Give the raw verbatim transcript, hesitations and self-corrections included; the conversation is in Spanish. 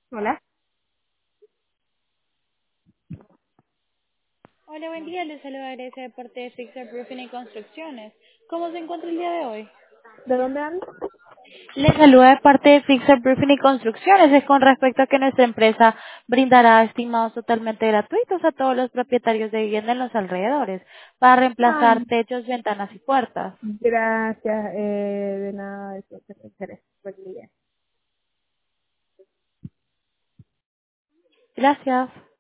Hola. Hola, buen día. Les saluda Grecia de parte de Fixer Roofing y Construcciones. ¿Cómo se encuentra el día de hoy? ¿De dónde hablas? Les saluda de parte de Fixer Roofing y Construcciones. Es con respecto a que nuestra empresa brindará estimados totalmente gratuitos a todos los propietarios de vivienda en los alrededores para reemplazar Ay, techos, ventanas y puertas. gracias. Eh, de nada de eso que te interesa. Buen día. Gracias.